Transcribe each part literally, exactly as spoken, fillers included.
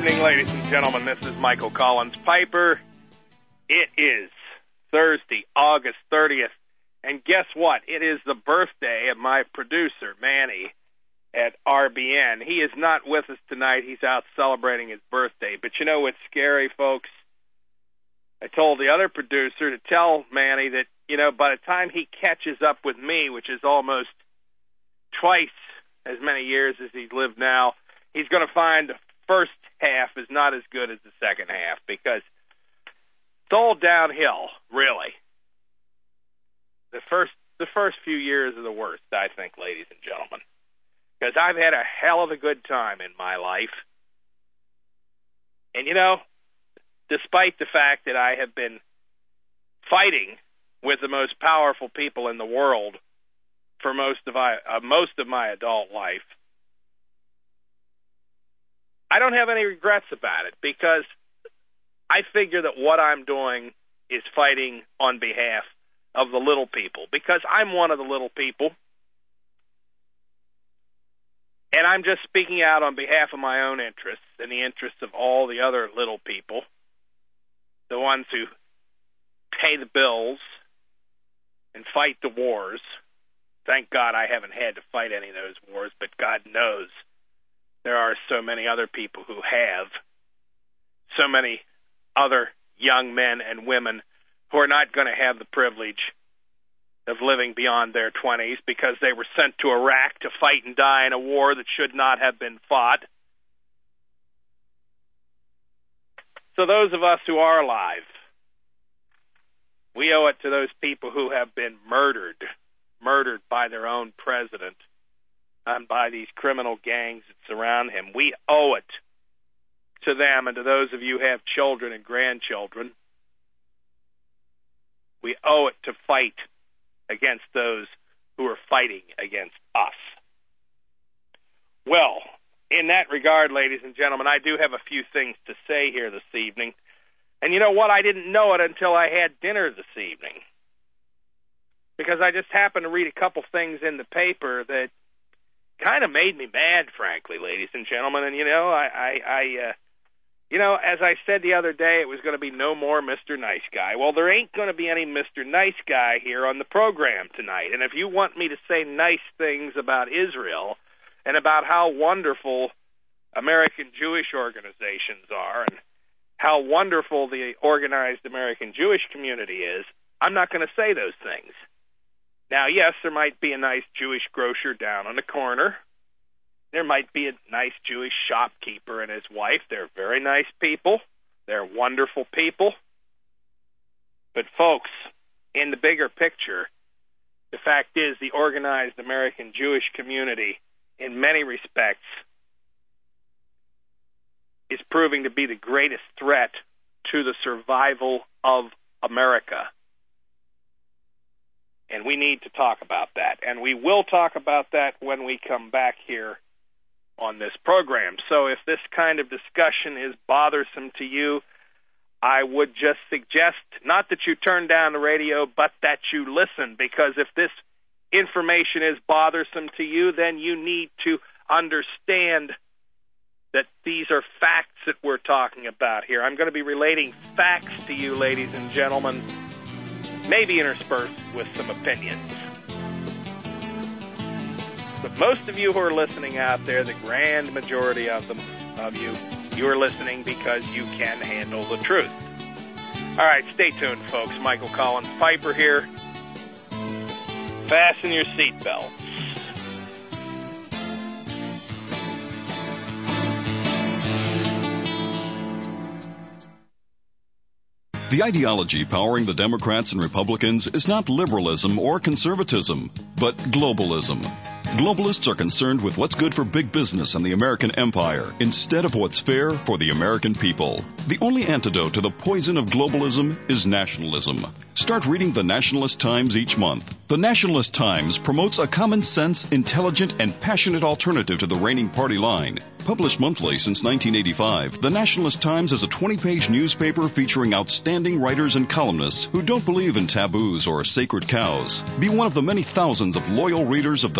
evening, ladies and gentlemen. This is Michael Collins Piper. It is Thursday, August thirtieth, and guess what? It is the birthday of my producer, Manny, at R B N. He is not with us tonight. He's out celebrating his birthday. But you know what's scary, folks? I told the other producer to tell Manny that, you know, by the time he catches up with me, which is almost twice as many years as he's lived now, he's going to find the first half is not as good as the second half, because it's all downhill, really. The first the first few years are the worst, I think, ladies and gentlemen, because I've had a hell of a good time in my life. And, you know, despite the fact that I have been fighting with the most powerful people in the world for most of my, uh, most of my adult life, I don't have any regrets about it, because I figure that what I'm doing is fighting on behalf of the little people, because I'm one of the little people, and I'm just speaking out on behalf of my own interests and the interests of all the other little people, the ones who pay the bills and fight the wars. Thank God I haven't had to fight any of those wars, but God knows there are so many other people who have, so many other young men and women who are not going to have the privilege of living beyond their twenties because they were sent to Iraq to fight and die in a war that should not have been fought. So those of us who are alive, we owe it to those people who have been murdered, murdered by their own president and by these criminal gangs that surround him. We owe it to them, and to those of you who have children and grandchildren, we owe it to fight against those who are fighting against us. Well, in that regard, ladies and gentlemen, I do have a few things to say here this evening. And you know what? I didn't know it until I had dinner this evening, because I just happened to read a couple things in the paper that kind of made me mad, frankly, ladies and gentlemen. And, you know, I, I, I uh, you know, as I said the other day, it was going to be no more Mister Nice Guy. Well, there ain't going to be any Mister Nice Guy here on the program tonight. And if you want me to say nice things about Israel and about how wonderful American Jewish organizations are and how wonderful the organized American Jewish community is, I'm not going to say those things. Now, yes, there might be a nice Jewish grocer down on the corner. There might be a nice Jewish shopkeeper and his wife. They're very nice people. They're wonderful people. But, folks, in the bigger picture, the fact is the organized American Jewish community, in many respects, is proving to be the greatest threat to the survival of America. And we need to talk about that. And we will talk about that when we come back here on this program. So if this kind of discussion is bothersome to you, I would just suggest not that you turn down the radio, but that you listen. Because if this information is bothersome to you, then you need to understand that these are facts that we're talking about here. I'm going to be relating facts to you, ladies and gentlemen, maybe interspersed with some opinions. But most of you who are listening out there, the grand majority of them, of you, you are listening because you can handle the truth. All right, stay tuned, folks. Michael Collins Piper here. Fasten your seatbelts. The ideology powering the Democrats and Republicans is not liberalism or conservatism, but globalism. Globalists are concerned with what's good for big business and the American empire instead of what's fair for the American people. The only antidote to the poison of globalism is nationalism. Start reading the Nationalist Times each month. The Nationalist Times promotes a common sense, intelligent, and passionate alternative to the reigning party line. Published monthly since nineteen eighty-five, the Nationalist Times is a twenty-page newspaper featuring outstanding writers and columnists who don't believe in taboos or sacred cows. Be one of the many thousands of loyal readers of the Nationalist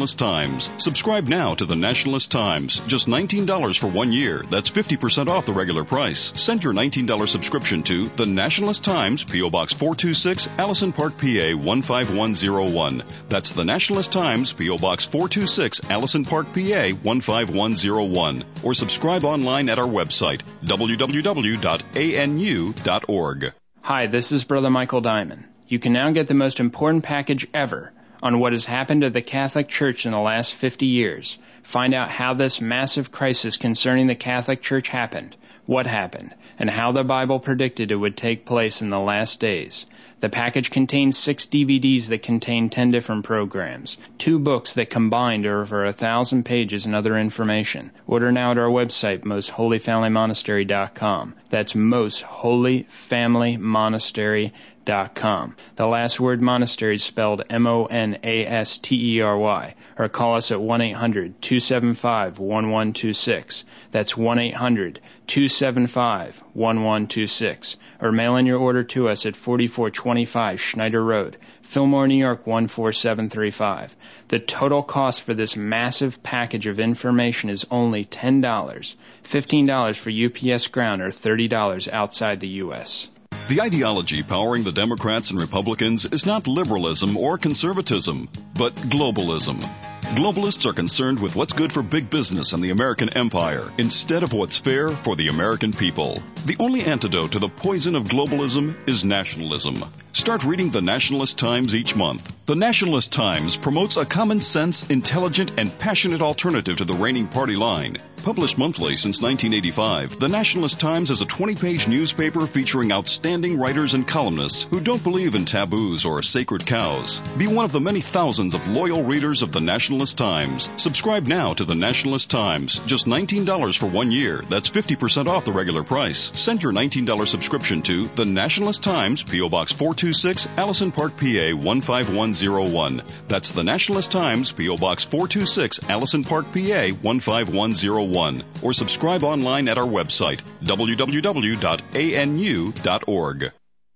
Nationalist Times. Subscribe now to the Nationalist Times. Just nineteen dollars for one year. That's fifty percent off the regular price. Send your nineteen dollars subscription to the Nationalist Times, P O. Box four two six, Allison Park, P A one five one zero one. That's the Nationalist Times, P O. Box four two six, Allison Park, P A one five one zero one. Or subscribe online at our website, w w w dot a n u dot org. Hi, this is Brother Michael Diamond. You can now get the most important package ever on what has happened to the Catholic Church in the last fifty years. Find out how this massive crisis concerning the Catholic Church happened, what happened, and how the Bible predicted it would take place in the last days. The package contains six D V Ds that contain ten different programs, two books that combined are over a thousand pages and other information. Order now at our website, most holy family monastery dot com. That's most holy family monastery dot com. The last word monastery is spelled M O N A S T E R Y. Or call us at one eight hundred two seven five one one two six. That's one eight hundred two seven five one one two six. Or mail in your order to us at forty-four twenty-five Schneider Road, Fillmore, New York one four seven three five. The total cost for this massive package of information is only ten dollars, fifteen dollars for U P S ground, or thirty dollars outside the U S The ideology powering the Democrats and Republicans is not liberalism or conservatism, but globalism. Globalists are concerned with what's good for big business and the American empire instead of what's fair for the American people. The only antidote to the poison of globalism is nationalism. Start reading the Nationalist Times each month. The Nationalist Times promotes a common sense, intelligent, and passionate alternative to the reigning party line. Published monthly since nineteen eighty-five, the Nationalist Times is a twenty-page newspaper featuring outstanding writers and columnists who don't believe in taboos or sacred cows. Be one of the many thousands of loyal readers of the Nationalist Times. Subscribe now to the Nationalist Times. Just nineteen dollars for one year. That's fifty percent off the regular price. Send your nineteen dollars subscription to the Nationalist Times, P O. Box four two six, Allison Park, P A one five one zero one. That's the Nationalist Times, P O. Box four two six, Allison Park, P A one five one zero one. Or subscribe online at our website, w w w dot a n u dot org.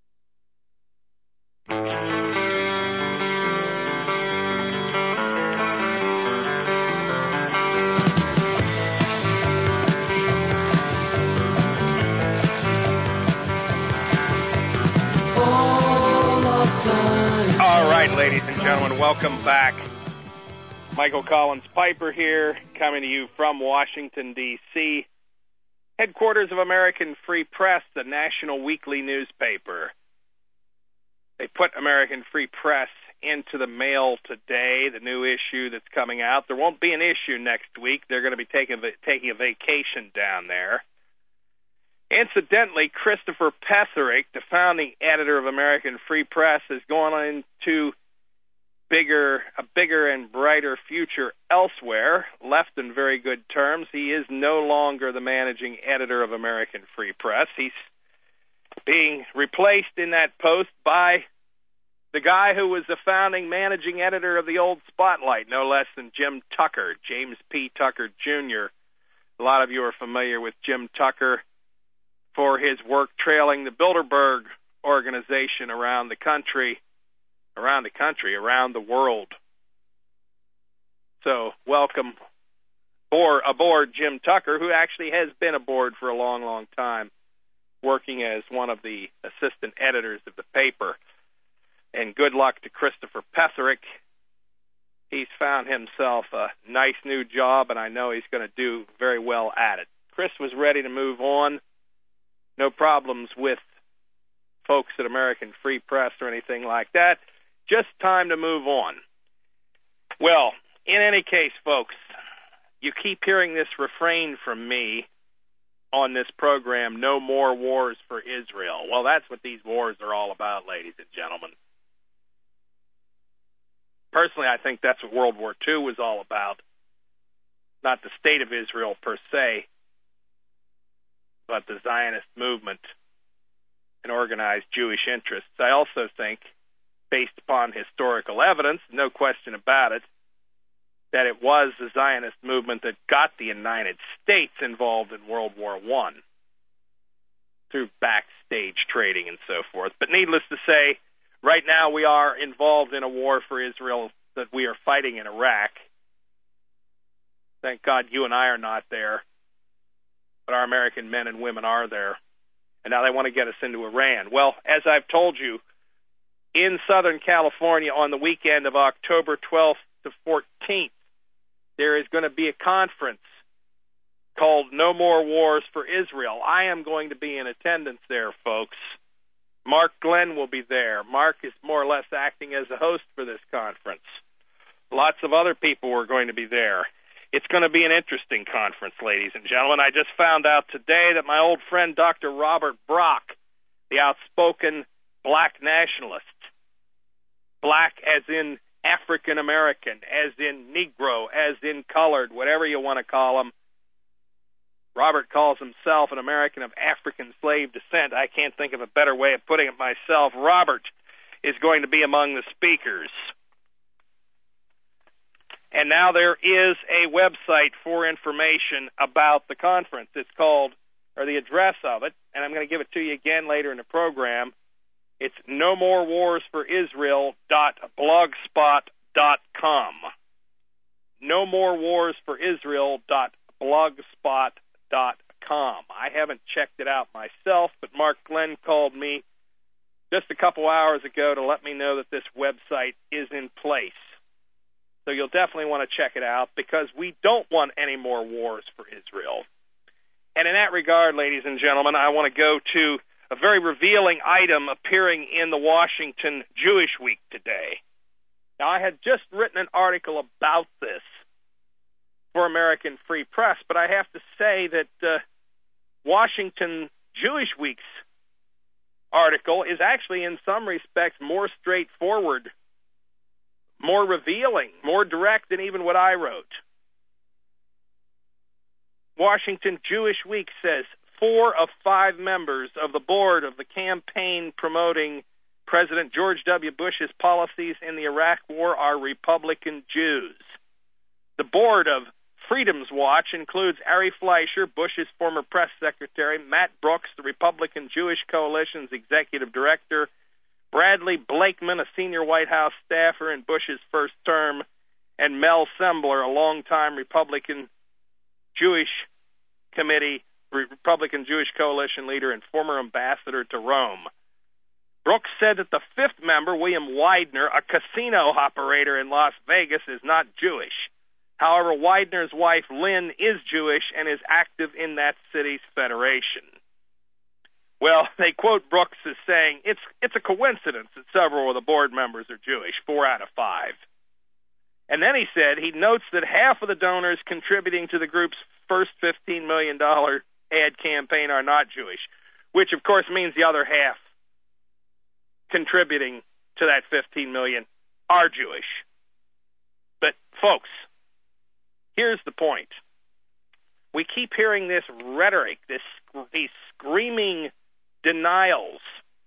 All right, ladies and gentlemen, welcome back. Michael Collins Piper here, coming to you from Washington, D C, headquarters of American Free Press, the national weekly newspaper. They put American Free Press into the mail today, the new issue that's coming out. There won't be an issue next week. They're going to be taking, taking a vacation down there. Incidentally, Christopher Petherick, the founding editor of American Free Press, is going into bigger, a bigger and brighter future elsewhere, left in very good terms. He is no longer the managing editor of American Free Press. He's being replaced in that post by the guy who was the founding managing editor of the old Spotlight, no less than Jim Tucker, James P. Tucker, Junior A lot of you are familiar with Jim Tucker for his work trailing the Bilderberg organization around the country, around the country, around the world. So welcome or aboard Jim Tucker, who actually has been aboard for a long, long time, working as one of the assistant editors of the paper. And good luck to Christopher Petherick. He's found himself a nice new job, and I know he's going to do very well at it. Chris was ready to move on. No problems with folks at American Free Press or anything like that. Just time to move on. Well, in any case, folks, you keep hearing this refrain from me on this program, no more wars for Israel. Well, that's what these wars are all about, ladies and gentlemen. Personally, I think that's what World War Two was all about. Not the state of Israel per se, but the Zionist movement and organized Jewish interests. I also think, based upon historical evidence, no question about it, that it was the Zionist movement that got the United States involved in World War One through backstage trading and so forth. But needless to say, right now we are involved in a war for Israel that we are fighting in Iraq. Thank God you and I are not there, but our American men and women are there. And now they want to get us into Iran. Well, as I've told you, in Southern California on the weekend of October twelfth to fourteenth, there is going to be a conference called No More Wars for Israel. I am going to be in attendance there, folks. Mark Glenn will be there. Mark is more or less acting as a host for this conference. Lots of other people are going to be there. It's going to be an interesting conference, ladies and gentlemen. I just found out today that my old friend Doctor Robert Brock, the outspoken black nationalist, black as in African American, as in Negro, as in colored, whatever you want to call him. Robert calls himself an American of African slave descent. I can't think of a better way of putting it myself. Robert is going to be among the speakers. And now there is a website for information about the conference. It's called, or the address of it, and I'm going to give it to you again later in the program. It's no more wars for Israel dot blogspot dot com. no more wars for Israel dot blogspot dot com. I haven't checked it out myself, but Mark Glenn called me just a couple hours ago to let me know that this website is in place. So you'll definitely want to check it out because we don't want any more wars for Israel. And in that regard, ladies and gentlemen, I want to go to a very revealing item appearing in the Washington Jewish Week today. Now, I had just written an article about this for American Free Press, but I have to say that uh, Washington Jewish Week's article is actually in some respects more straightforward, more revealing, more direct than even what I wrote. Washington Jewish Week says four of five members of the board of the campaign promoting President George W. Bush's policies in the Iraq War are Republican Jews. The board of Freedom's Watch includes Ari Fleischer, Bush's former press secretary, Matt Brooks, the Republican Jewish Coalition's executive director, Bradley Blakeman, a senior White House staffer in Bush's first term, and Mel Sembler, a longtime Republican Jewish Committee, Republican Jewish Coalition leader and former ambassador to Rome. Brooks said that the fifth member, William Widener, a casino operator in Las Vegas, is not Jewish. However, Widener's wife, Lynn, is Jewish and is active in that city's federation. Well, they quote Brooks as saying, it's it's a coincidence that several of the board members are Jewish, four out of five. And then he said he notes that half of the donors contributing to the group's first fifteen million dollars ad campaign are not Jewish, which of course means the other half contributing to that fifteen million dollars are Jewish. But folks, here's the point. We keep hearing this rhetoric, this these screaming denials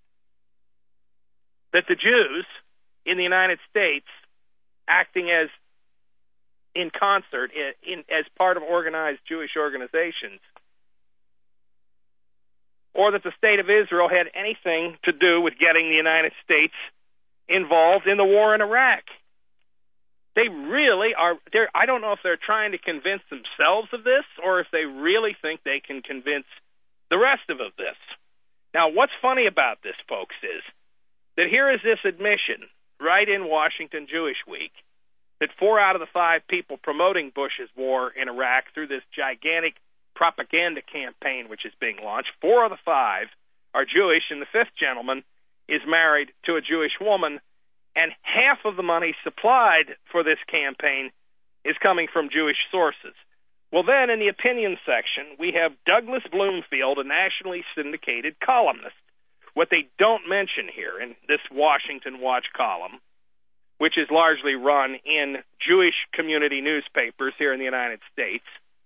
that the Jews in the United States, acting as in concert, in, in, as part of organized Jewish organizations, or that the state of Israel had anything to do with getting the United States involved in the war in Iraq. They really are, I don't know if they're trying to convince themselves of this or if they really think they can convince the rest of, of this. Now, what's funny about this, folks, is that here is this admission right in Washington Jewish Week that four out of the five people promoting Bush's war in Iraq through this gigantic propaganda campaign which is being launched, four of the five are Jewish, and the fifth gentleman is married to a Jewish woman, and half of the money supplied for this campaign is coming from Jewish sources. Well, then, in the opinion section, we have Douglas Bloomfield, a nationally syndicated columnist. What they don't mention here in this Washington Watch column, which is largely run in Jewish community newspapers here in the United States,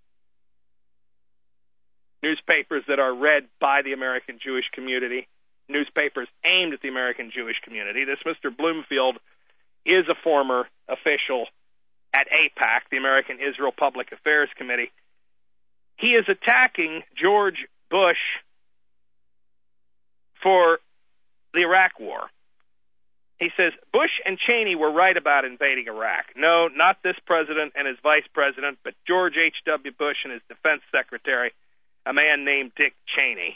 newspapers that are read by the American Jewish community, newspapers aimed at the American Jewish community. This Mister Bloomfield is a former official at AIPAC, the American Israel Public Affairs Committee. He is attacking George Bush for the Iraq War. He says, Bush and Cheney were right about invading Iraq. No, not this president and his vice president, but George H W. Bush and his defense secretary, a man named Dick Cheney.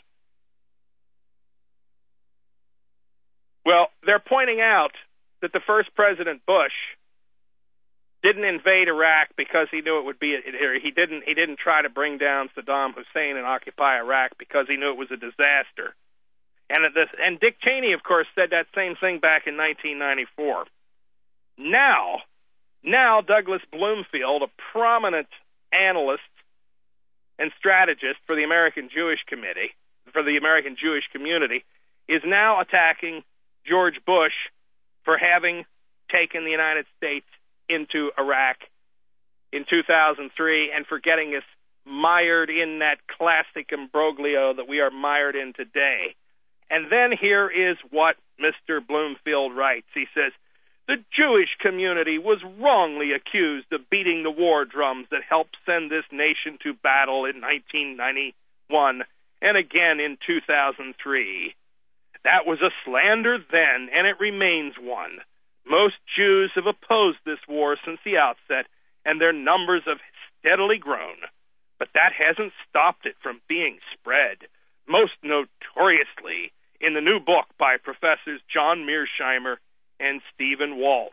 Well, they're pointing out that the first President Bush didn't invade Iraq because he knew it would be, or he didn't, he didn't try to bring down Saddam Hussein and occupy Iraq because he knew it was a disaster. And this, and Dick Cheney, of course, said that same thing back in nineteen ninety-four. Now, now Douglas Bloomfield, a prominent analyst and strategist for the American Jewish Committee, for the American Jewish community, is now attacking George Bush for having taken the United States into Iraq in two thousand three and for getting us mired in that classic imbroglio that we are mired in today. And then here is what Mister Bloomfield writes. He says, the Jewish community was wrongly accused of beating the war drums that helped send this nation to battle in nineteen ninety-one and again in two thousand three. That was a slander then, and it remains one. Most Jews have opposed this war since the outset, and their numbers have steadily grown. But that hasn't stopped it from being spread, most notoriously in the new book by Professors John Mearsheimer and Stephen Walt.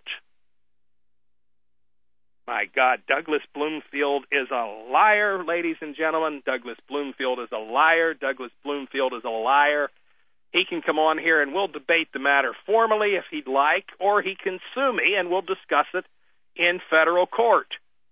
My God, Douglas Bloomfield is a liar, ladies and gentlemen. Douglas Bloomfield is a liar. Douglas Bloomfield is a liar. He can come on here and we'll debate the matter formally if he'd like, or he can sue me and we'll discuss it in federal court,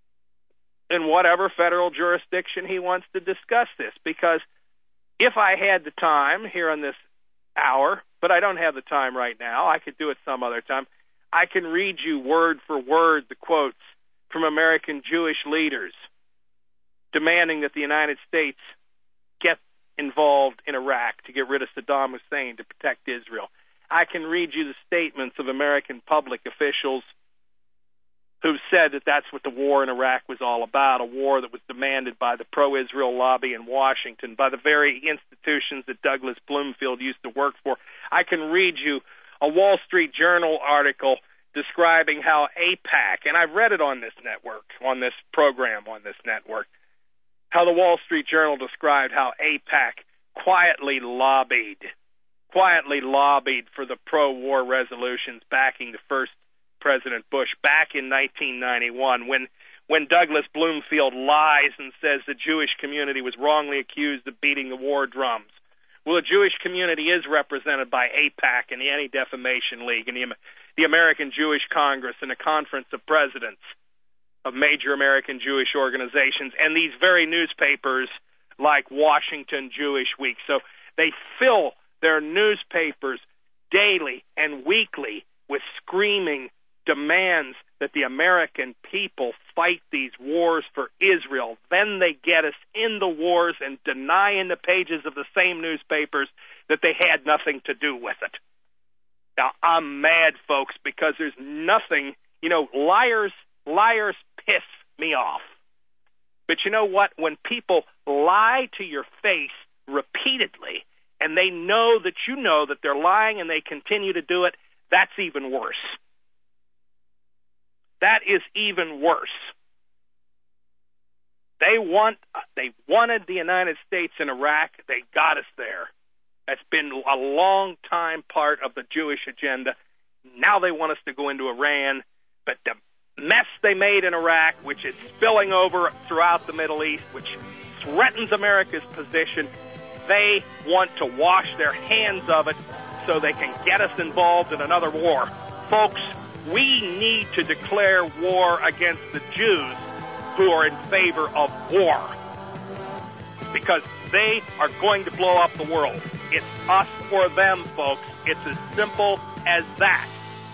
in whatever federal jurisdiction he wants to discuss this. Because if I had the time here on this hour, but I don't have the time right now, I could do it some other time, I can read you word for word the quotes from American Jewish leaders demanding that the United States get involved in Iraq to get rid of Saddam Hussein, to protect Israel. I can read you the statements of American public officials who said that that's what the war in Iraq was all about, a war that was demanded by the pro-Israel lobby in Washington, by the very institutions that Douglas Bloomfield used to work for. I can read you a Wall Street Journal article describing how AIPAC, and I've read it on this network, on this program on this network, how the Wall Street Journal described how AIPAC quietly lobbied, quietly lobbied for the pro-war resolutions backing the first President Bush back in nineteen ninety-one, when when Douglas Bloomfield lies and says the Jewish community was wrongly accused of beating the war drums. Well, the Jewish community is represented by AIPAC and the Anti-Defamation League and the, the American Jewish Congress and the Conference of Presidents of major American Jewish organizations, and these very newspapers like Washington Jewish Week. So they fill their newspapers daily and weekly with screaming demands that the American people fight these wars for Israel. Then they get us in the wars and deny in the pages of the same newspapers that they had nothing to do with it. Now, I'm mad, folks, because there's nothing, you know, liars, liars piss me off. But you know what? When people lie to your face repeatedly and they know that you know that they're lying and they continue to do it, that's even worse. That is even worse. They want, they wanted the United States in Iraq. They got us there. That's been a long time part of the Jewish agenda. Now they want us to go into Iran. But the mess they made in Iraq, which is spilling over throughout the Middle East, which threatens America's position, they want to wash their hands of it so they can get us involved in another war. Folks, we need to declare war against the Jews who are in favor of war, because they are going to blow up the world. It's us or them, folks. It's as simple as that.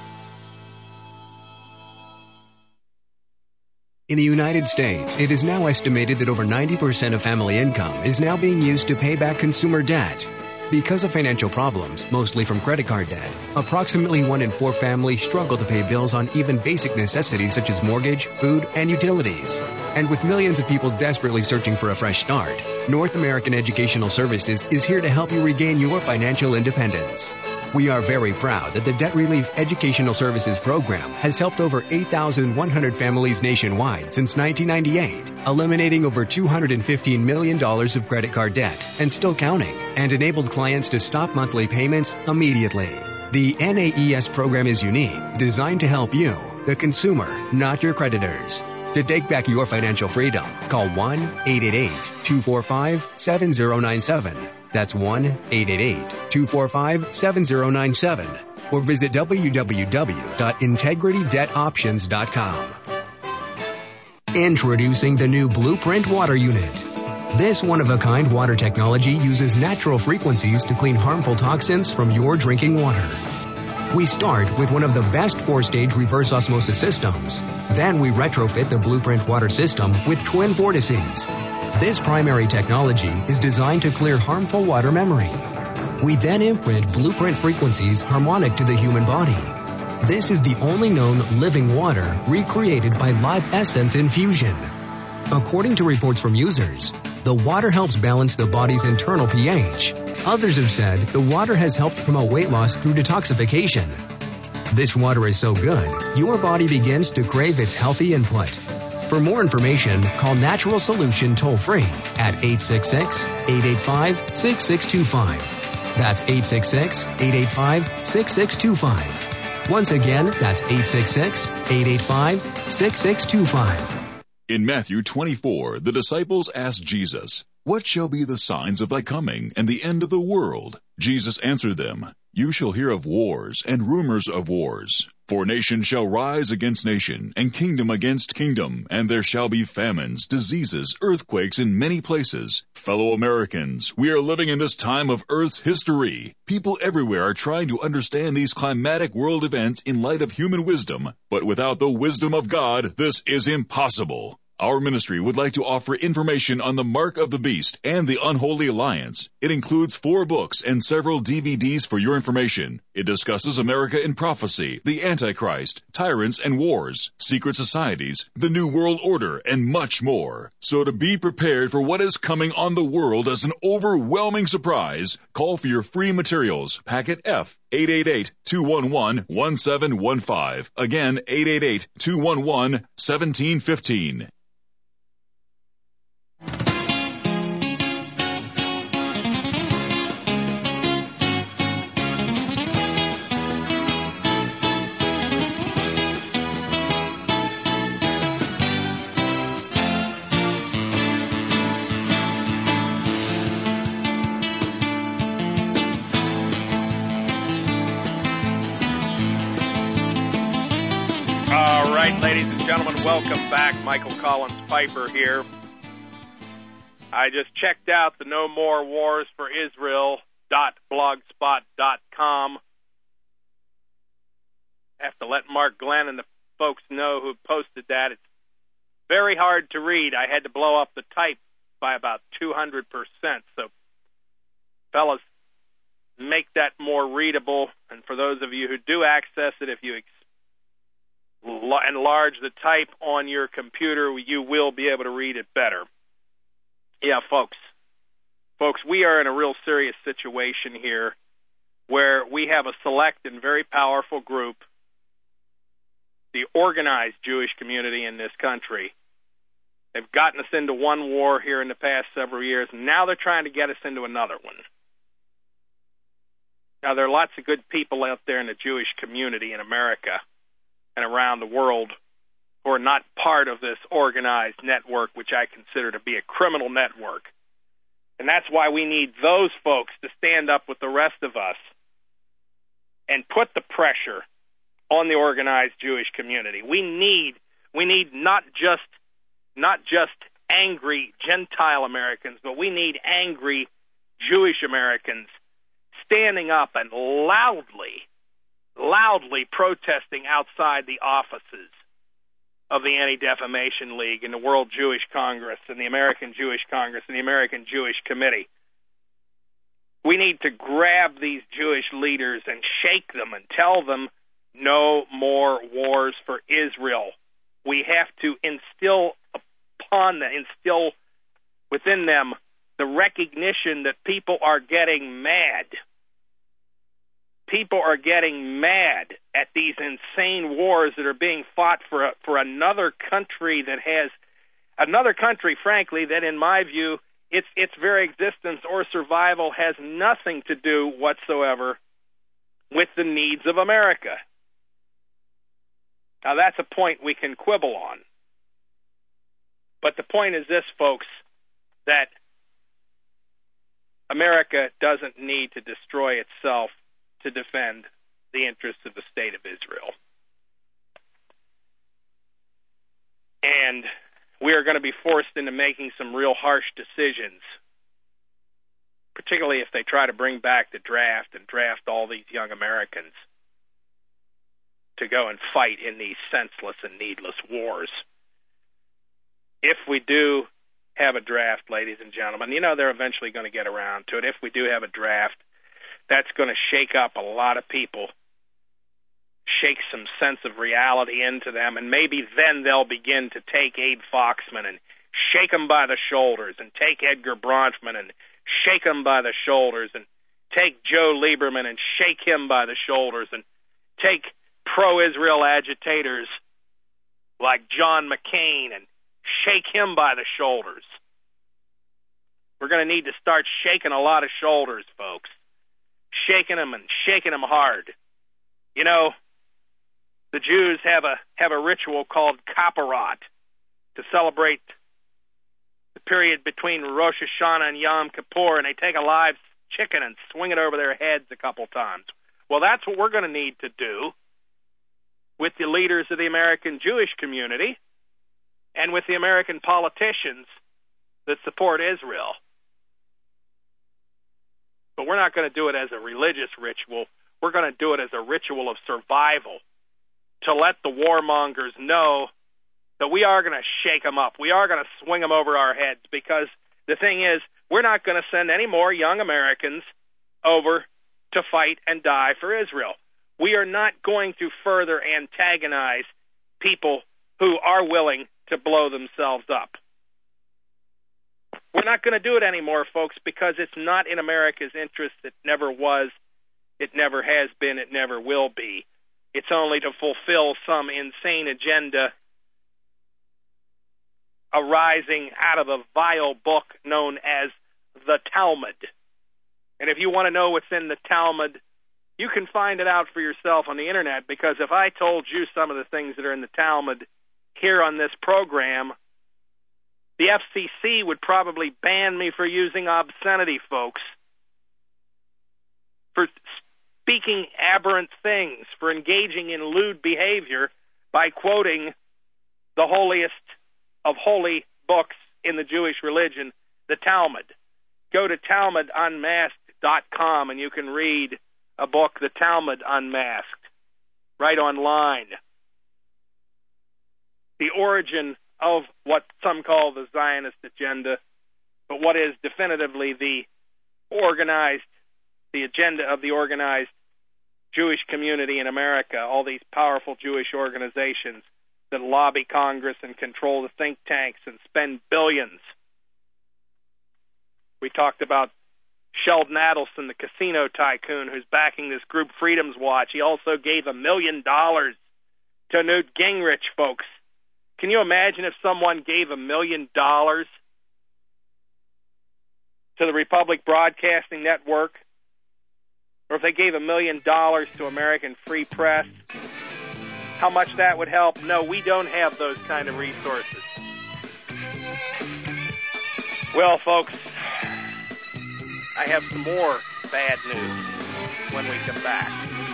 In the United States, it is now estimated that over ninety percent of family income is now being used to pay back consumer debt. Because of financial problems, mostly from credit card debt, approximately one in four families struggle to pay bills on even basic necessities such as mortgage, food, and utilities. And with millions of people desperately searching for a fresh start, North American Educational Services is here to help you regain your financial independence. We are very proud that the Debt Relief Educational Services Program has helped over eight thousand one hundred families nationwide since nineteen ninety-eight, eliminating over two hundred fifteen million dollars of credit card debt and still counting, and enabled clients to stop monthly payments immediately. The N A E S program is unique, designed to help you, the consumer, not your creditors. To take back your financial freedom, call one eight eight eight, two four five, seven zero nine seven. That's one eight eight eight, two four five, seven zero nine seven. Or visit w w w dot integrity debt options dot com. Introducing the new Blueprint Water Unit. This one-of-a-kind water technology uses natural frequencies to clean harmful toxins from your drinking water. We start with one of the best four-stage reverse osmosis systems. Then we retrofit the Blueprint water system with twin vortices. This primary technology is designed to clear harmful water memory. We then imprint Blueprint frequencies harmonic to the human body. This is the only known living water recreated by Live Essence infusion. According to reports from users, the water helps balance the body's internal pH. Others have said the water has helped promote weight loss through detoxification. This water is so good, your body begins to crave its healthy input. For more information, call Natural Solution toll-free at eight six six, eight eight five, six six two five. That's eight six six, eight eight five, six six two five. Once again, that's eight six six, eight eight five, six six two five. In Matthew twenty-four, the disciples asked Jesus, "What shall be the signs of thy coming and the end of the world?" Jesus answered them, "You shall hear of wars and rumors of wars. For nation shall rise against nation, and kingdom against kingdom, and there shall be famines, diseases, earthquakes in many places. Fellow Americans, we are living in this time of Earth's history. People everywhere are trying to understand these climatic world events in light of human wisdom, but without the wisdom of God, this is impossible. Our ministry would like to offer information on the Mark of the Beast and the Unholy Alliance. It includes four books and several D V Ds for your information. It discusses America in prophecy, the Antichrist, tyrants and wars, secret societies, the New World Order, and much more. So to be prepared for what is coming on the world as an overwhelming surprise, call for your free materials, packet F, eight eight eight, two one one, one seven one five. Again, eight eight eight, two one one, one seven one five. Ladies and gentlemen, welcome back. Michael Collins Piper here. I just checked out the No More Wars for Israel dot blogspot dot com. I have to let Mark Glenn and the folks know who posted that. It's very hard to read. I had to blow up the type by about two hundred percent. So, fellas, make that more readable. And for those of you who do access it, if you enlarge the type on your computer, you will be able to read it better. Yeah, folks. Folks, we are in a real serious situation here where we have a select and very powerful group, the organized Jewish community in this country. They've gotten us into one war here in the past several years, and now they're trying to get us into another one. Now, there are lots of good people out there in the Jewish community in America and around the world who are not part of this organized network, which I consider to be a criminal network. And that's why we need those folks to stand up with the rest of us and put the pressure on the organized Jewish community. We need we need not just not just angry Gentile Americans, but we need angry Jewish Americans standing up and loudly loudly protesting outside the offices of the Anti-Defamation League and the World Jewish Congress and the American Jewish Congress and the American Jewish Committee. We need to grab these Jewish leaders and shake them and tell them no more wars for Israel. We have to instill upon them, instill within them the recognition that people are getting mad. people are getting mad at these insane wars that are being fought for a, for another country that has another country, frankly, that in my view, its its very existence or survival has nothing to do whatsoever with the needs of America. Now, that's a point we can quibble on. But the point is this, folks, that America doesn't need to destroy itself to defend the interests of the state of Israel. And we are going to be forced into making some real harsh decisions, particularly if they try to bring back the draft and draft all these young Americans to go and fight in these senseless and needless wars. If we do have a draft, ladies and gentlemen, you know they're eventually going to get around to it. If we do have a draft, that's going to shake up a lot of people, shake some sense of reality into them, and maybe then they'll begin to take Abe Foxman and shake him by the shoulders, and take Edgar Bronfman and shake him by the shoulders, and take Joe Lieberman and shake him by the shoulders, and take pro-Israel agitators like John McCain and shake him by the shoulders. We're going to need to start shaking a lot of shoulders, folks. Shaking them and shaking them hard. You know, the Jews have a have a ritual called Kapparot to celebrate the period between Rosh Hashanah and Yom Kippur, and they take a live chicken and swing it over their heads a couple times. Well, that's what we're going to need to do with the leaders of the American Jewish community and with the American politicians that support Israel. But we're not going to do it as a religious ritual. We're going to do it as a ritual of survival, to let the warmongers know that we are going to shake them up. We are going to swing them over our heads, because the thing is, we're not going to send any more young Americans over to fight and die for Israel. We are not going to further antagonize people who are willing to blow themselves up. We're not going to do it anymore, folks, because it's not in America's interest. It never was. It never has been. It never will be. It's only to fulfill some insane agenda arising out of a vile book known as the Talmud. And if you want to know what's in the Talmud, you can find it out for yourself on the internet, because if I told you some of the things that are in the Talmud here on this program, the F C C would probably ban me for using obscenity, folks, for speaking aberrant things, for engaging in lewd behavior by quoting the holiest of holy books in the Jewish religion, the Talmud. Go to Talmud Unmasked dot com and you can read a book, The Talmud Unmasked, right online. The origin of what some call the Zionist agenda, but what is definitively the organized, the agenda of the organized Jewish community in America, all these powerful Jewish organizations that lobby Congress and control the think tanks and spend billions. We talked about Sheldon Adelson, the casino tycoon who's backing this group Freedom's Watch. He also gave a million dollars to Newt Gingrich, folks. Can you imagine if someone gave a million dollars to the Republic Broadcasting Network? Or if they gave a million dollars to American Free Press? How much that would help? No, we don't have those kind of resources. Well, folks, I have some more bad news when we come back.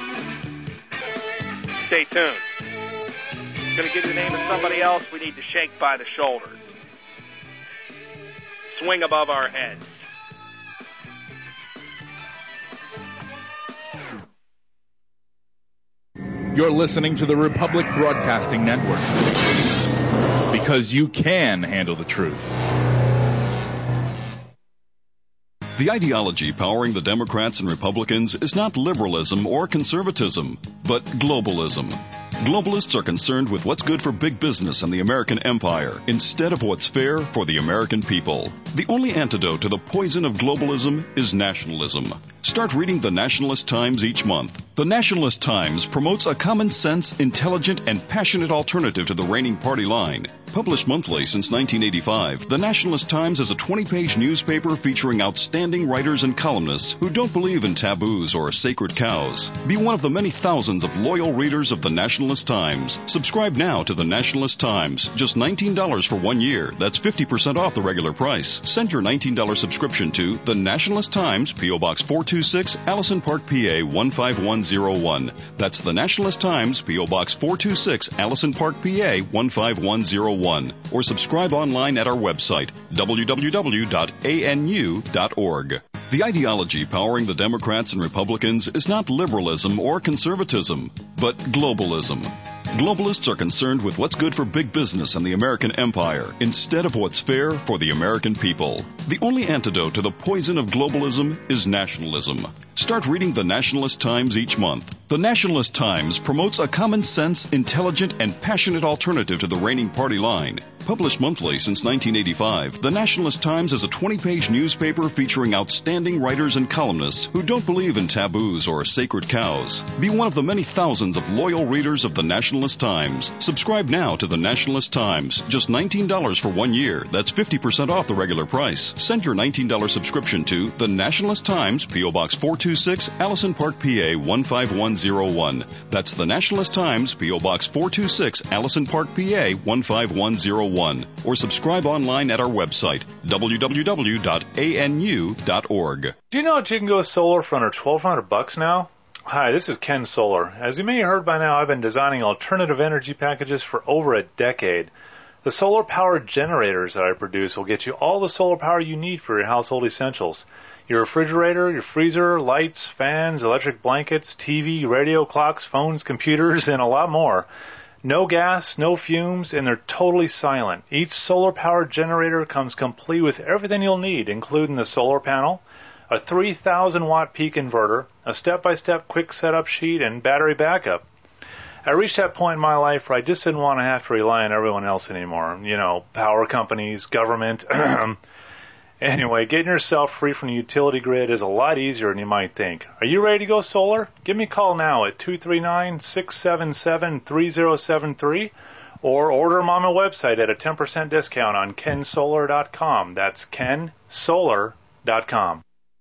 Stay tuned. I'm going to give you the name of somebody else we need to shake by the shoulders. Swing above our heads. You're listening to the Republic Broadcasting Network, because you can handle the truth. The ideology powering the Democrats and Republicans is not liberalism or conservatism, but globalism. Globalists are concerned with what's good for big business and the American empire instead of what's fair for the American people. The only antidote to the poison of globalism is nationalism. Start reading the Nationalist Times each month. The Nationalist Times promotes a common sense, intelligent, and passionate alternative to the reigning party line. Published monthly since nineteen eighty-five, the Nationalist Times is a twenty-page newspaper featuring outstanding writers and columnists who don't believe in taboos or sacred cows. Be one of the many thousands of loyal readers of the Nationalist Times. Subscribe now to the Nationalist Times. Just nineteen dollars for one year. That's fifty percent off the regular price. Send your nineteen dollars subscription to the Nationalist Times, P O. Box four two six, Allison Park, P A one five one zero one. That's the Nationalist Times, P O. Box four two six, Allison Park, P A one five one zero one. Or subscribe online at our website, w w w dot a n u dot org. The ideology powering the Democrats and Republicans is not liberalism or conservatism, but globalism. Globalists are concerned with what's good for big business and the American empire instead of what's fair for the American people. The only antidote to the poison of globalism is nationalism. Start reading the Nationalist Times each month. The Nationalist Times promotes a common sense, intelligent, and passionate alternative to the reigning party line. Published monthly since nineteen eighty-five, the Nationalist Times is a twenty-page newspaper featuring outstanding writers and columnists who don't believe in taboos or sacred cows. Be one of the many thousands of loyal readers of the Nationalist Times. Subscribe now to the Nationalist Times. Just nineteen dollars for one year. That's fifty percent off the regular price. Send your nineteen dollars subscription to the Nationalist Times, P O. Box four two six, Allison Park, P A one five one zero one. That's the Nationalist Times, P O. Box four two six, Allison Park, P A one five one zero one. Or subscribe online at our website, w w w dot a n u dot org. Do you know that you can go solar for under twelve hundred bucks now? Hi, this is Ken Solar. As you may have heard by now, I've been designing alternative energy packages for over a decade. The solar-powered generators that I produce will get you all the solar power you need for your household essentials. Your refrigerator, your freezer, lights, fans, electric blankets, T V, radio, clocks, phones, computers, and a lot more. No gas, no fumes, and they're totally silent. Each solar-powered generator comes complete with everything you'll need, including the solar panel, a three thousand watt peak inverter, a step-by-step quick setup sheet, and battery backup. I reached that point in my life where I just didn't want to have to rely on everyone else anymore. You know, power companies, government. Anyway, getting yourself free from the utility grid is a lot easier than you might think. Are you ready to go solar? Give me a call now at two three nine, six seven seven, three zero seven three or order them on my website at a ten percent discount on ken solar dot com. That's ken solar dot com.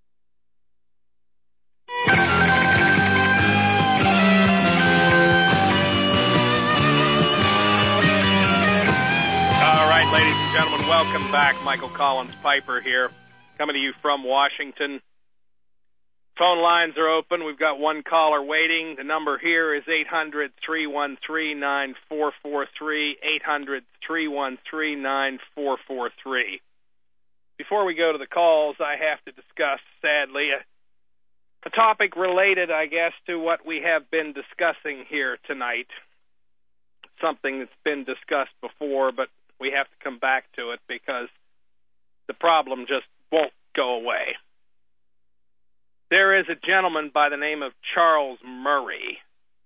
Ladies and gentlemen, welcome back. Michael Collins Piper here, coming to you from Washington. Phone lines are open. We've got one caller waiting. The number here is eight hundred, three one three, nine four four three, eight hundred, three one three, nine four four three. Before we go to the calls, I have to discuss, sadly, a, a topic related, I guess, to what we have been discussing here tonight. Something that's been discussed before, but we have to come back to it because the problem just won't go away. There is a gentleman by the name of Charles Murray.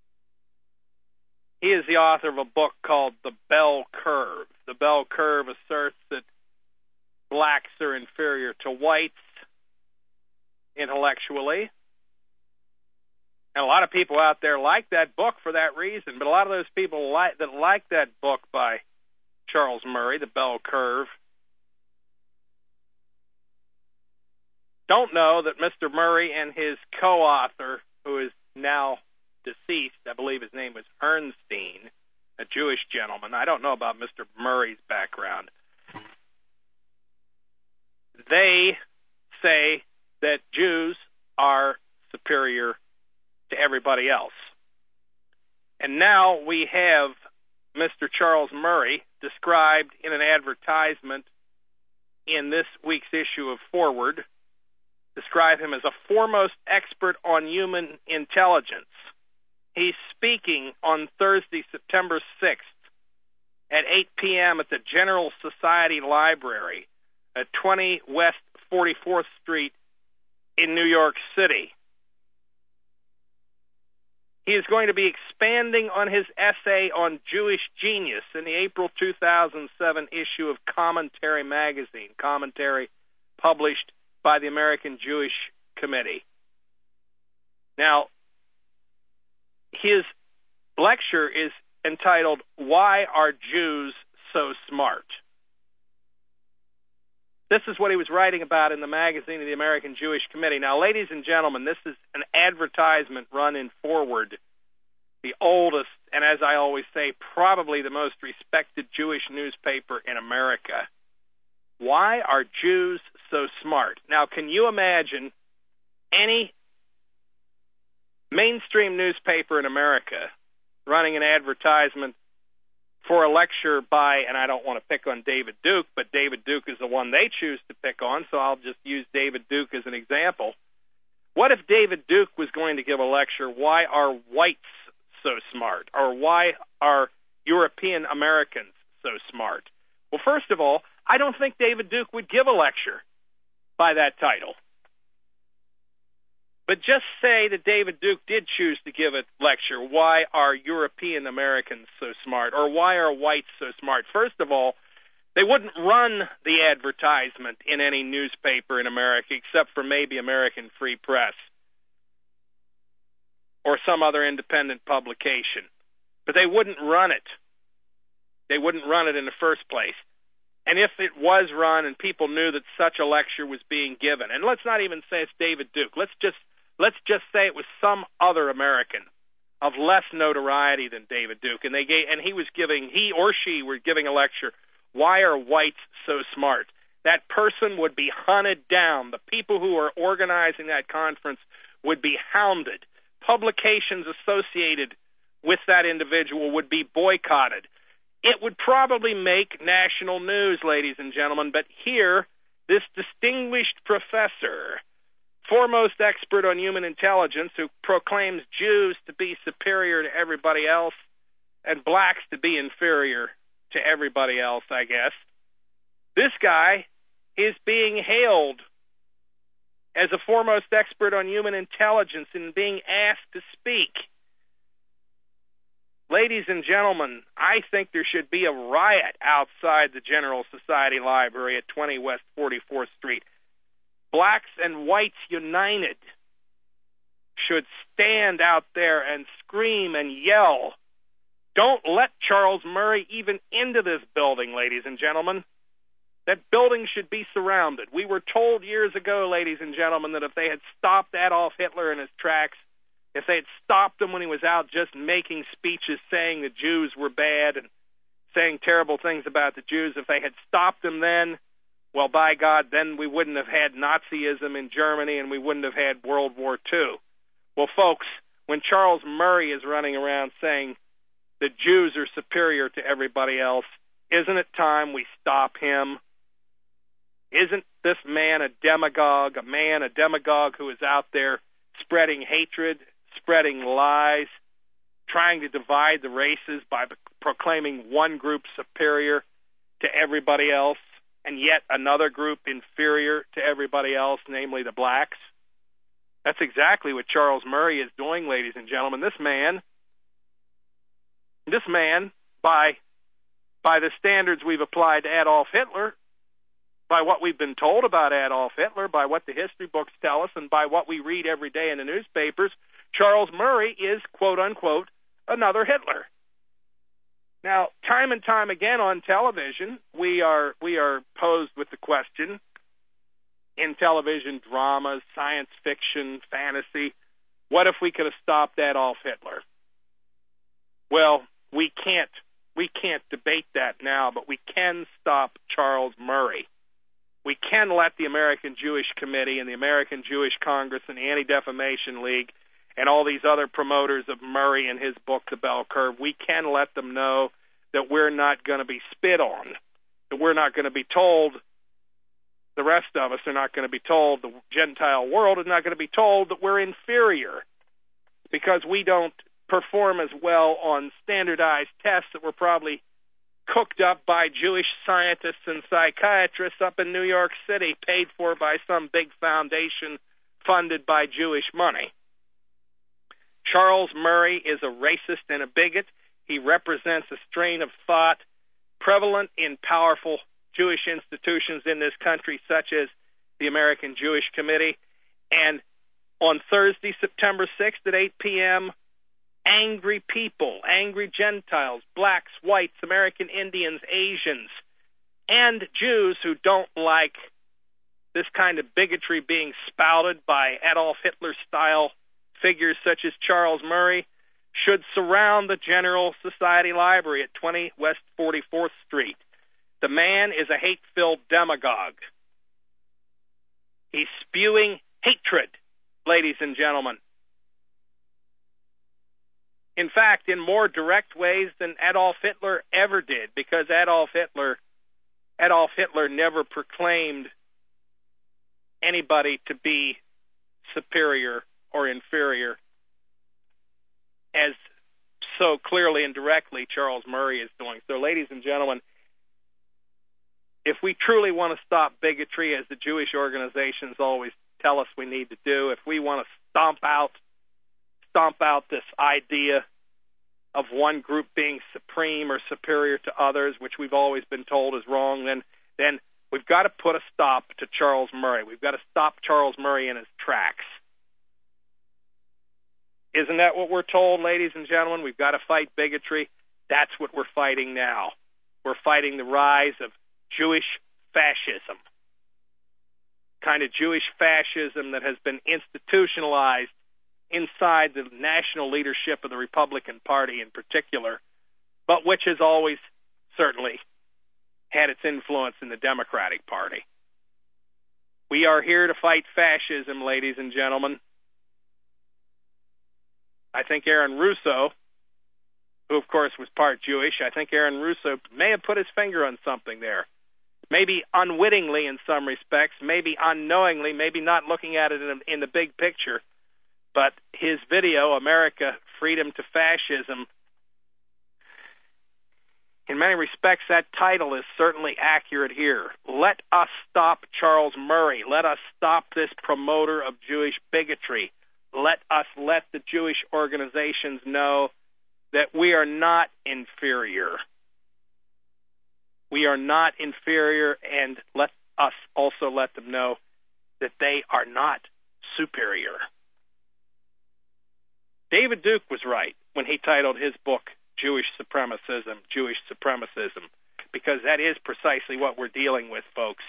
He is the author of a book called The Bell Curve. The Bell Curve asserts that blacks are inferior to whites intellectually. And a lot of people out there like that book for that reason, but a lot of those people like, that like that book by Charles Murray, The Bell Curve, don't know that Mister Murray and his co-author, who is now deceased, I believe his name was Ernstine, a Jewish gentleman. I don't know about Mister Murray's background. They say that Jews are superior to everybody else. And now we have Mister Charles Murray described in an advertisement in this week's issue of Forward, describe him as a foremost expert on human intelligence. He's speaking on Thursday, September sixth at eight p.m. at the General Society Library at twenty West forty-fourth Street in New York City. He is going to be expanding on his essay on Jewish genius in the April two thousand seven issue of Commentary magazine, Commentary published by the American Jewish Committee. Now, his lecture is entitled, Why Are Jews So Smart? This is what he was writing about in the magazine of the American Jewish Committee. Now, ladies and gentlemen, this is an advertisement run in Forward, the oldest, and as I always say, probably the most respected Jewish newspaper in America. Why are Jews so smart? Now, can you imagine any mainstream newspaper in America running an advertisement for a lecture by, and I don't want to pick on David Duke, but David Duke is the one they choose to pick on, so I'll just use David Duke as an example. What if David Duke was going to give a lecture, Why Are Whites So Smart? Or why are European Americans so smart? Well, first of all, I don't think David Duke would give a lecture by that title. But just say that David Duke did choose to give a lecture, Why Are European Americans So Smart? Or Why Are Whites So Smart? First of all, they wouldn't run the advertisement in any newspaper in America except for maybe American Free Press or some other independent publication. But they wouldn't run it. They wouldn't run it in the first place. And if it was run and people knew that such a lecture was being given, and let's not even say it's David Duke, let's just let's just say it was some other American of less notoriety than David Duke, and they gave, and he was giving, he or she were giving a lecture, Why Are Whites So Smart? That person would be hunted down. The people who are organizing that conference would be hounded. Publications associated with that individual would be boycotted. It would probably make national news, ladies and gentlemen, but here, this distinguished professor, foremost expert on human intelligence, who proclaims Jews to be superior to everybody else and blacks to be inferior to everybody else, I guess, this guy is being hailed as a foremost expert on human intelligence and being asked to speak. Ladies and gentlemen, I think there should be a riot outside the General Society Library at twenty West forty-fourth Street. Blacks and whites united should stand out there and scream and yell. Don't let Charles Murray even into this building, ladies and gentlemen. That building should be surrounded. We were told years ago, ladies and gentlemen, that if they had stopped Adolf Hitler in his tracks, if they had stopped him when he was out just making speeches saying the Jews were bad and saying terrible things about the Jews, if they had stopped him then, well, by God, then we wouldn't have had Nazism in Germany and we wouldn't have had World War Two. Well, folks, when Charles Murray is running around saying the Jews are superior to everybody else, isn't it time we stop him? Isn't this man a demagogue, a man, a demagogue who is out there spreading hatred, spreading lies, trying to divide the races by proclaiming one group superior to everybody else and yet another group inferior to everybody else, namely the blacks? That's exactly what Charles Murray is doing, ladies and gentlemen. This man, this man, by by the standards we've applied to Adolf Hitler, by what we've been told about Adolf Hitler, by what the history books tell us, and by what we read every day in the newspapers, Charles Murray is, quote-unquote, another Hitler. Now, time and time again on television, we are we are posed with the question, in television dramas, science fiction, fantasy, what if we could have stopped Adolf Hitler? Well, we can't. We can't debate that now, but we can stop Charles Murray. We can let the American Jewish Committee and the American Jewish Congress and the Anti-Defamation League and all these other promoters of Murray and his book, The Bell Curve, we can let them know that we're not going to be spit on, that we're not going to be told, the rest of us are not going to be told, the Gentile world is not going to be told that we're inferior because we don't perform as well on standardized tests that were probably cooked up by Jewish scientists and psychiatrists up in New York City, paid for by some big foundation funded by Jewish money. Charles Murray is a racist and a bigot. He represents a strain of thought prevalent in powerful Jewish institutions in this country, such as the American Jewish Committee. And on Thursday, September sixth at eight p.m., angry people, angry Gentiles, blacks, whites, American Indians, Asians, and Jews who don't like this kind of bigotry being spouted by Adolf Hitler-style figures such as Charles Murray should surround the General Society Library at twenty West forty-fourth Street. The man is a hate-filled demagogue. He's spewing hatred, ladies and gentlemen. In fact, in more direct ways than Adolf Hitler ever did, because Adolf Hitler, Adolf Hitler never proclaimed anybody to be superior or inferior, as so clearly and directly Charles Murray is doing. So, ladies and gentlemen, if we truly want to stop bigotry, as the Jewish organizations always tell us we need to do, if we want to stomp out, stomp out this idea of one group being supreme or superior to others, which we've always been told is wrong, then then we've got to put a stop to Charles Murray. We've got to stop Charles Murray in his tracks. Isn't that what we're told, ladies and gentlemen? We've got to fight bigotry. That's what we're fighting now. We're fighting the rise of Jewish fascism, kind of Jewish fascism that has been institutionalized inside the national leadership of the Republican Party in particular, but which has always certainly had its influence in the Democratic Party. We are here to fight fascism, ladies and gentlemen. I think Aaron Russo, who of course was part Jewish, I think Aaron Russo may have put his finger on something there. Maybe unwittingly in some respects, maybe unknowingly, maybe not looking at it in, in the big picture. But his video, America, Freedom to Fascism, in many respects, that title is certainly accurate here. Let us stop Charles Murray. Let us stop this promoter of Jewish bigotry. Let us let the Jewish organizations know that we are not inferior. We are not inferior, and let us also let them know that they are not superior. David Duke was right when he titled his book Jewish Supremacism, Jewish Supremacism, because that is precisely what we're dealing with, folks.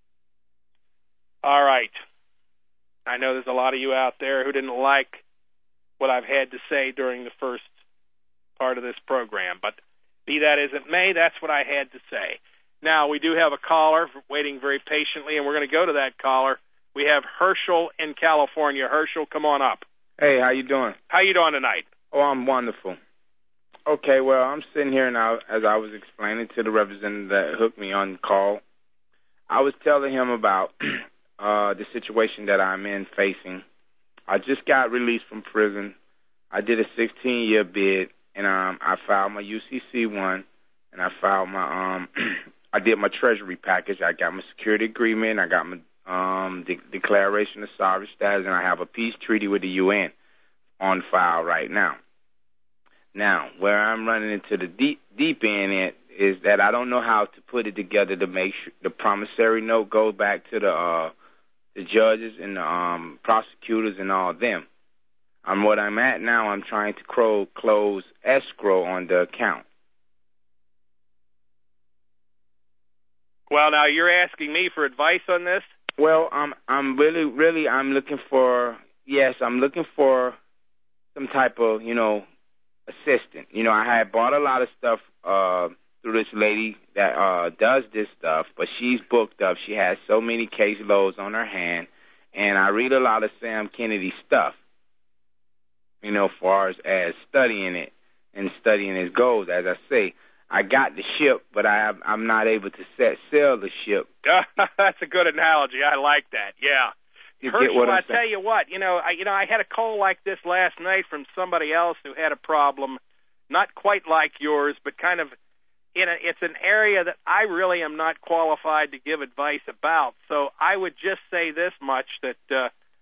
All right. I know there's a lot of you out there who didn't like what I've had to say during the first part of this program, but be that as it may, that's what I had to say. Now, we do have a caller waiting very patiently, and we're going to go to that caller. We have Herschel in California. Herschel, come on up. Hey, how you doing? How you doing tonight? Oh, I'm wonderful. Okay, well, I'm sitting here now, as I was explaining to the representative that hooked me on the call. I was telling him about uh, the situation that I'm in facing. I just got released from prison. I did a sixteen-year bid, and um, I filed my U C C one, and I filed my um, I did my Treasury package. I got my security agreement. I got my um, de- declaration of sovereign status, and I have a peace treaty with the U N on file right now. Now, where I'm running into the deep deep end it is that I don't know how to put it together to make sure the promissory note goes back to the uh, the judges and the um, prosecutors and all of them. Um, what I'm at now, I'm trying to cro- close escrow on the account. Well, now you're asking me for advice on this? Well, I'm I'm really really I'm looking for yes, I'm looking for some type of, you know, assistant. You know, I had bought a lot of stuff uh through this lady that uh does this stuff, but she's booked up. She has so many caseloads on her hand, and I read a lot of Sam Kennedy stuff, you know, as far as, as studying it and studying his goals. As I say, I got the ship, but I, I'm not able to set sail the ship. That's a good analogy. I like that. Yeah. You Herschel, get what I'm I saying? tell you what, you know, I, you know, I had a call like this last night from somebody else who had a problem, not quite like yours, but kind of in a, it's an area that I really am not qualified to give advice about. So I would just say this much, that uh,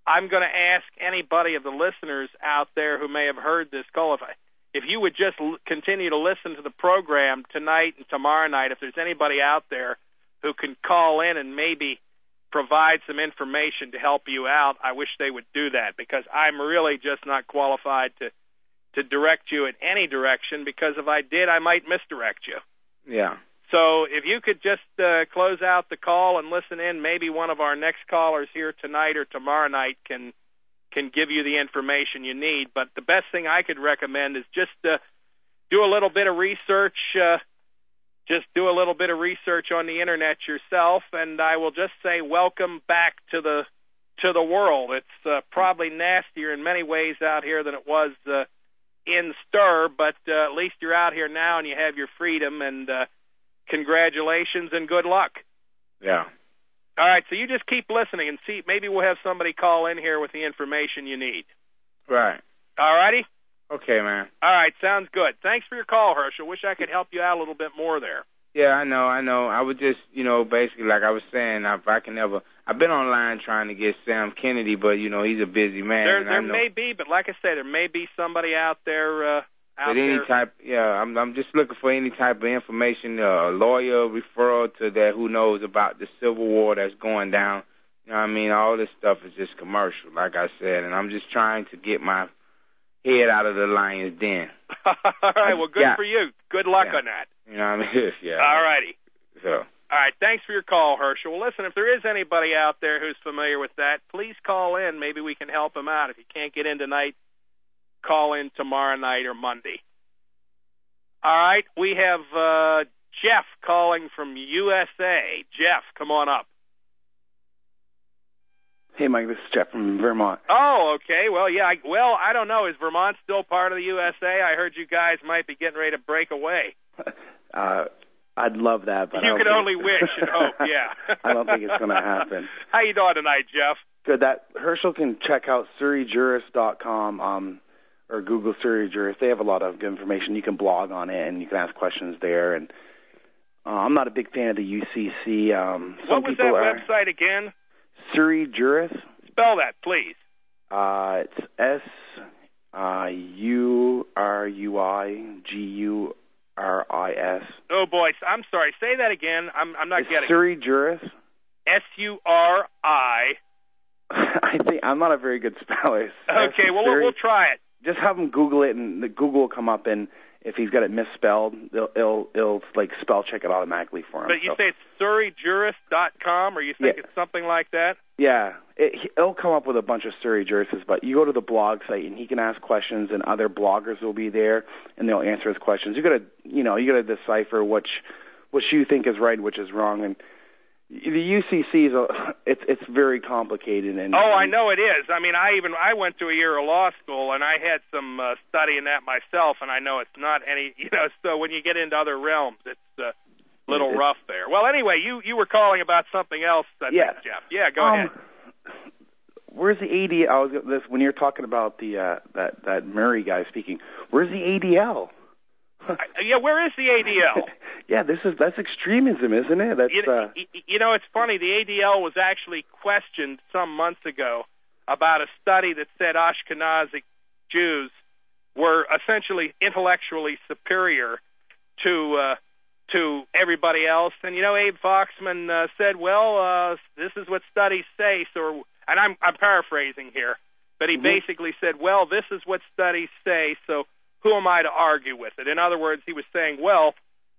I'm going to ask anybody of the listeners out there who may have heard this call, if, I, if you would just l- continue to listen to the program tonight and tomorrow night, if there's anybody out there who can call in and maybe provide some information to help you out, I wish they would do that, because I'm really just not qualified to, to direct you in any direction, because if I did, I might misdirect you. Yeah. So if you could just uh, close out the call and listen in, maybe one of our next callers here tonight or tomorrow night can can give you the information you need. But the best thing I could recommend is just uh, do a little bit of research, uh, just do a little bit of research on the internet yourself, and I will just say welcome back to the to the world. It's uh, probably nastier in many ways out here than it was uh, in stir, but uh, at least you're out here now and you have your freedom, and uh, congratulations and good luck. Yeah. All right, so you just keep listening and see. Maybe we'll have somebody call in here with the information you need. Right. All righty? Okay, man. All right, sounds good. Thanks for your call, Herschel. Wish I could help you out a little bit more there. Yeah, I know, I know. I would just, you know, basically, like I was saying, if I can ever, I've been online trying to get Sam Kennedy, but, you know, he's a busy man. There, and there I know, may be, but like I said, there may be somebody out there. Uh, out but any there. type, yeah, I'm, I'm just looking for any type of information, uh, a lawyer referral to that who knows about the Civil War that's going down. You know what I mean? All this stuff is just commercial, like I said, and I'm just trying to get my head out of the lion's den. All right, well, good yeah. for you. Good luck yeah. on that. You know what I mean? yeah. All righty. So. All right, thanks for your call, Herschel. Well, listen, if there is anybody out there who's familiar with that, please call in. Maybe we can help them out. If you can't get in tonight, call in tomorrow night or Monday. All right, we have uh, Jeff calling from U S A. Jeff, come on up. Hey, Mike, this is Jeff from Vermont. Oh, okay. Well, yeah. I, well, I don't know. Is Vermont still part of the U S A? I heard you guys might be getting ready to break away. uh, I'd love that, but you I can think... only wish and hope. Yeah. I don't think it's going to happen. How you doing tonight, Jeff? Good. That Herschel can check out Surrey Jurist dot com um, or Google Surrey Jurist. They have a lot of good information. You can blog on it and you can ask questions there. And uh, I'm not a big fan of the U C C. Um, some what was people that are... website again? Surrey Jurist. Spell that, please. Uh, it's S uh, U R U I G U R I S. Oh, boy. I'm sorry. Say that again. I'm, I'm not it's getting Surrey it. Jurist. S U R I. I think I'm not a very good speller. Okay, well, we'll, we'll try it. Just have him Google it, and the Google will come up, and if he's got it misspelled, it'll, it'll, it'll like spell check it automatically for him. But you so. say it's Surrey Jurist dot com, or you think yeah. it's something like that? Yeah, it, it'll come up with a bunch of Surrey Jurists, but you go to the blog site, and he can ask questions, and other bloggers will be there, and they'll answer his questions. You got to, you know, you got to decipher which, which you think is right, and which is wrong, and the U C C is a, it's it's very complicated. And oh, I know it is. I mean, I even I went to a year of law school, and I had some uh, study in that myself, and I know it's not any, you know. So when you get into other realms, it's a little it's, rough there. Well, anyway, you you were calling about something else, I yeah. think, Jeff. Yeah, go um, ahead. Where's the A D L? I was this when you're talking about the uh, that that Murray guy speaking. Where's the A D L? Yeah, where is the A D L? yeah, this is that's extremism, isn't it? That's you, uh... you know, it's funny. The A D L was actually questioned some months ago about a study that said Ashkenazi Jews were essentially intellectually superior to uh, to everybody else. And you know, Abe Foxman uh, said, "Well, uh, this is what studies say." So, and I'm I'm paraphrasing here, but he mm-hmm. basically said, "Well, this is what studies say." So. Who am I to argue with it? In other words, he was saying, well,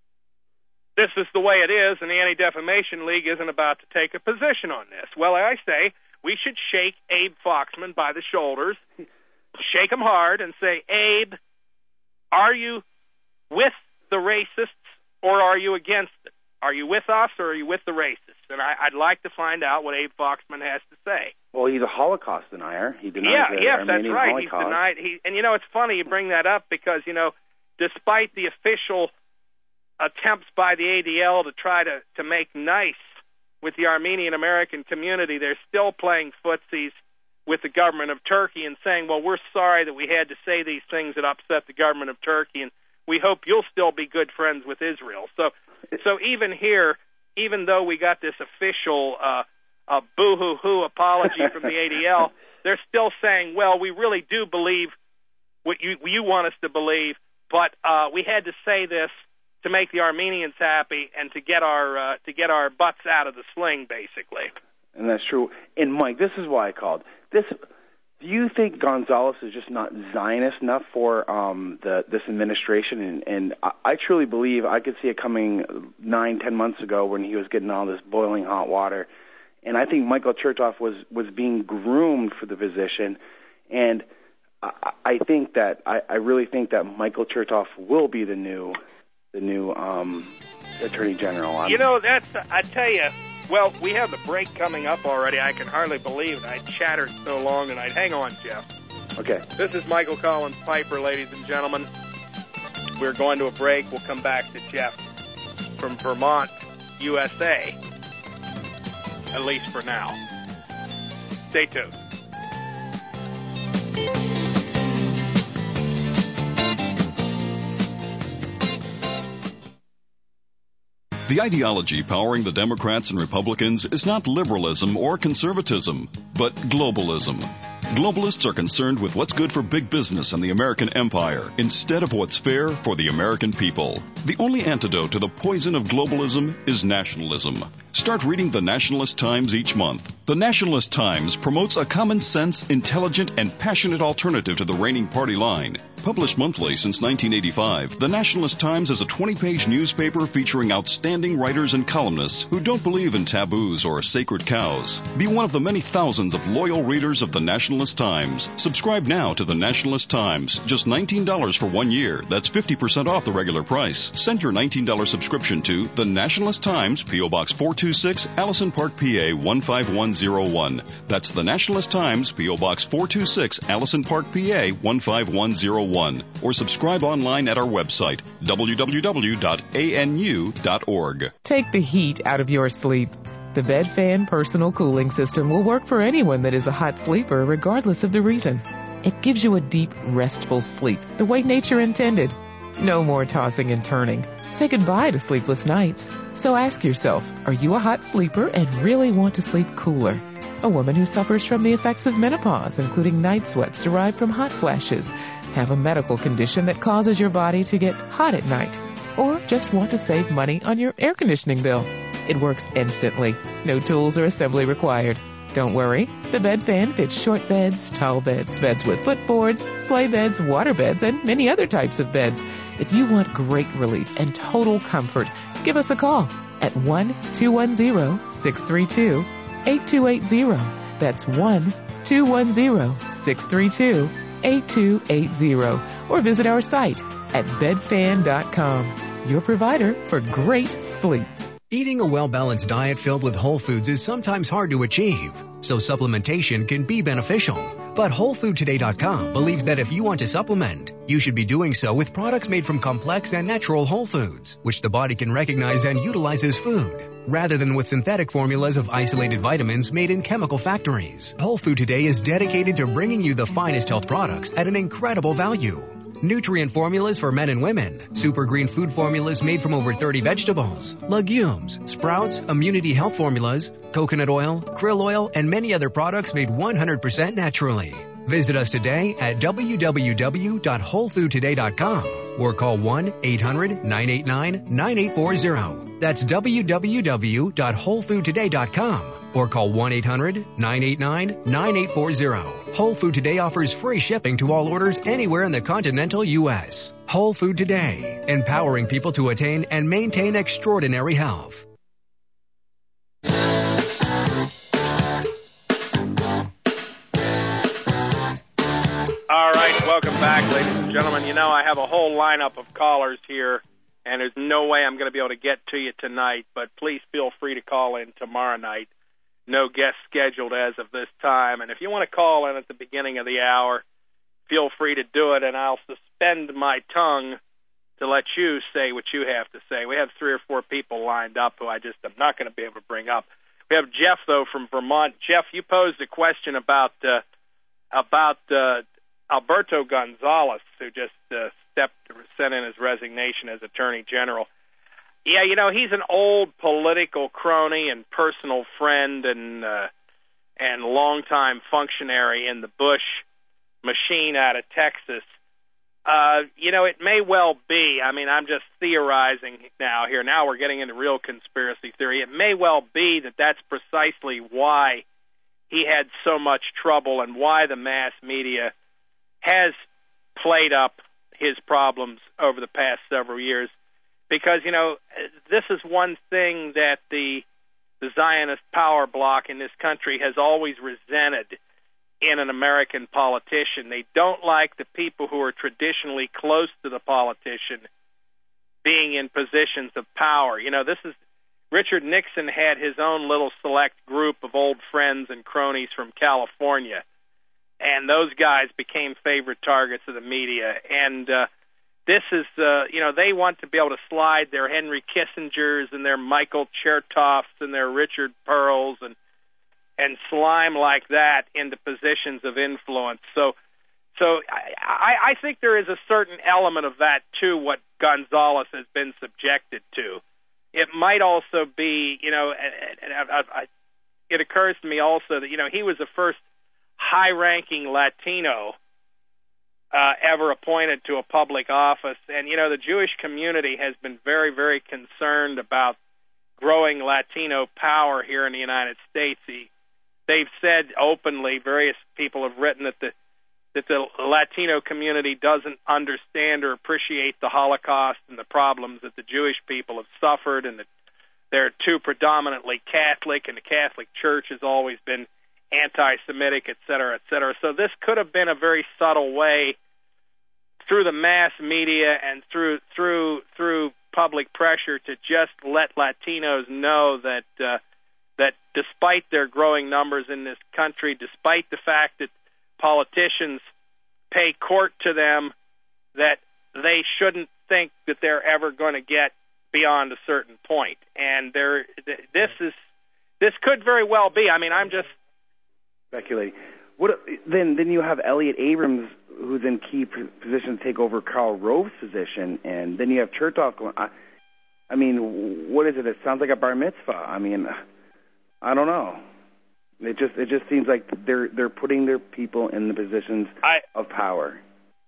this is the way it is, and the Anti-Defamation League isn't about to take a position on this. Well, I say we should shake Abe Foxman by the shoulders, shake him hard, and say, Abe, are you with the racists or are you against it? Are you with us or are you with the racists? And I, I'd like to find out what Abe Foxman has to say. Well, he's a Holocaust denier. He denies yeah, the yes, Armenian that's right. Holocaust. He's denied. He, and you know, it's funny you bring that up because you know, despite the official attempts by the A D L to try to to make nice with the Armenian American community, they're still playing footsies with the government of Turkey and saying, "Well, we're sorry that we had to say these things that upset the government of Turkey, and we hope you'll still be good friends with Israel." So, so even here, even though we got this official uh, uh, boo-hoo-hoo apology from the A D L, they're still saying, well, we really do believe what you you want us to believe, but uh, we had to say this to make the Armenians happy and to get our uh, to get our butts out of the sling, basically. And that's true. And Mike, this is why I called. This, do you think Gonzalez is just not Zionist enough for um, the this administration? And, and I, I truly believe I could see it coming nine, ten months ago when he was getting all this boiling hot water. And I think Michael Chertoff was was being groomed for the position. And I, I think that I, I really think that Michael Chertoff will be the new the new um, Attorney General. I'm, you know, that's I tell you. Well, we have the break coming up already. I can hardly believe it. I chattered so long tonight. Hang on, Jeff. Okay. This is Michael Collins Piper, ladies and gentlemen. We're going to a break. We'll come back to Jeff from Vermont, U S A, at least for now. Stay tuned. The ideology powering the Democrats and Republicans is not liberalism or conservatism, but globalism. Globalists are concerned with what's good for big business and the American empire instead of what's fair for the American people. The only antidote to the poison of globalism is nationalism. Start reading the Nationalist Times each month. The Nationalist Times promotes a common sense, intelligent, and passionate alternative to the reigning party line. Published monthly since nineteen eighty-five, the Nationalist Times is a twenty-page newspaper featuring outstanding writers and columnists who don't believe in taboos or sacred cows. Be one of the many thousands of loyal readers of the Nationalist Times. Subscribe now to the Nationalist Times. Just nineteen dollars for one year. That's fifty percent off the regular price. Send your nineteen dollars subscription to the Nationalist Times, P O. Box four two six, Allison Park, P A one five one zero one. That's the Nationalist Times, P O. Box four two six, Allison Park, P A one five one zero one. Or subscribe online at our website, w w w dot a n u dot org. Take the heat out of your sleep. The BedFan personal cooling system will work for anyone that is a hot sleeper, regardless of the reason. It gives you a deep, restful sleep, the way nature intended. No more tossing and turning. Say goodbye to sleepless nights. So ask yourself, are you a hot sleeper and really want to sleep cooler? A woman who suffers from the effects of menopause, including night sweats derived from hot flashes, have a medical condition that causes your body to get hot at night, or just want to save money on your air conditioning bill. It works instantly. No tools or assembly required. Don't worry. The BedFan fits short beds, tall beds, beds with footboards, sleigh beds, water beds, and many other types of beds. If you want great relief and total comfort, give us a call at one two one zero, six three two, eight two eight zero. That's one two one zero, six three two, eight two eight zero. Or visit our site at bed fan dot com. Your provider for great sleep. Eating a well-balanced diet filled with whole foods is sometimes hard to achieve, so supplementation can be beneficial. But whole food today dot com believes that if you want to supplement, you should be doing so with products made from complex and natural whole foods, which the body can recognize and utilize as food, rather than with synthetic formulas of isolated vitamins made in chemical factories. Whole Food Today is dedicated to bringing you the finest health products at an incredible value. Nutrient formulas for men and women, super green food formulas made from over thirty vegetables, legumes, sprouts, immunity health formulas, coconut oil, krill oil, and many other products made one hundred percent naturally. Visit us today at w w w dot whole food today dot com or call one eight hundred, nine eight nine, nine eight four zero. That's w w w dot whole food today dot com or call one eight hundred, nine eight nine, nine eight four zero. Whole Food Today offers free shipping to all orders anywhere in the continental U S. Whole Food Today, empowering people to attain and maintain extraordinary health. All right, welcome back, ladies and gentlemen. You know, I have a whole lineup of callers here, and there's no way I'm going to be able to get to you tonight, but please feel free to call in tomorrow night. No guests scheduled as of this time. And if you want to call in at the beginning of the hour, feel free to do it, and I'll suspend my tongue to let you say what you have to say. We have three or four people lined up who I just am not going to be able to bring up. We have Jeff, though, from Vermont. Jeff, you posed a question about uh, about uh, Alberto Gonzalez, who just uh, stepped, sent in his resignation as Attorney General. Yeah, you know, he's an old political crony and personal friend, and uh, and longtime functionary in the Bush machine out of Texas. Uh, you know, it may well be, I mean, I'm just theorizing now here. Now we're getting into real conspiracy theory. It may well be that that's precisely why he had so much trouble and why the mass media has played up his problems over the past several years. Because, you know, this is one thing that the, the Zionist power bloc in this country has always resented in an American politician. They don't like the people who are traditionally close to the politician being in positions of power. You know, this is Richard Nixon had his own little select group of old friends and cronies from California, and those guys became favorite targets of the media. And uh, this is, uh, you know, they want to be able to slide their Henry Kissingers and their Michael Chertoffs and their Richard Pearls and and slime like that into positions of influence. So so I, I think there is a certain element of that, too, what Gonzales has been subjected to. It might also be, you know, and I, I, it occurs to me also that, you know, he was the first high-ranking Latino uh, ever appointed to a public office. And, you know, the Jewish community has been very, very concerned about growing Latino power here in the United States. He, They've said openly, various people have written that the that the Latino community doesn't understand or appreciate the Holocaust and the problems that the Jewish people have suffered, and that they're too predominantly Catholic, and the Catholic Church has always been anti-Semitic, et cetera, et cetera. So this could have been a very subtle way, through the mass media and through through through public pressure, to just let Latinos know that uh, that despite their growing numbers in this country, despite the fact that politicians pay court to them, that they shouldn't think that they're ever going to get beyond a certain point. And there, this is this could very well be. I mean, I'm just speculating. What then? Then you have Elliot Abrams, who's in key positions, take over Karl Rove's position, and then you have Chertoff going. I, I mean, what is it? It sounds like a bar mitzvah. I mean, I don't know. It just it just seems like they're they're putting their people in the positions I, of power.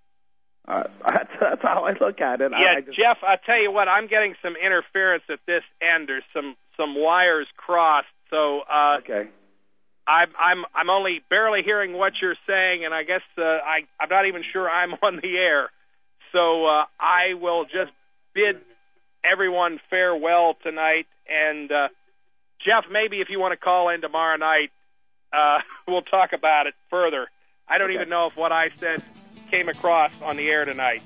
Uh, that's, that's how I look at it. Yeah, I, I just, Jeff, I tell you what, I'm getting some interference at this end. There's some some wires crossed, so uh, okay. I'm I'm I'm only barely hearing what you're saying, and I guess uh, I I'm not even sure I'm on the air. So uh, I will just bid everyone farewell tonight, and uh, Jeff, maybe if you want to call in tomorrow night, uh, we'll talk about it further. I don't okay. even know if what I said came across on the air tonight.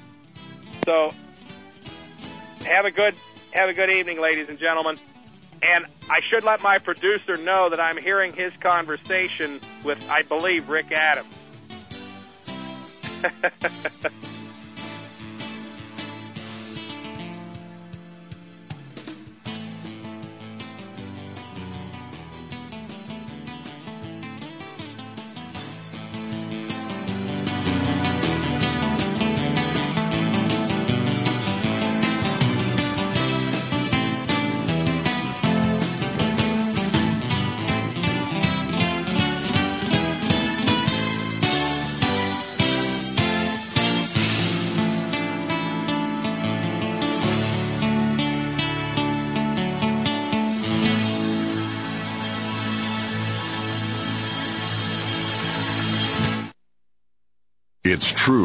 So have a good have a good evening, ladies and gentlemen. And I should let my producer know that I'm hearing his conversation with, I believe, Rick Adams. It's true.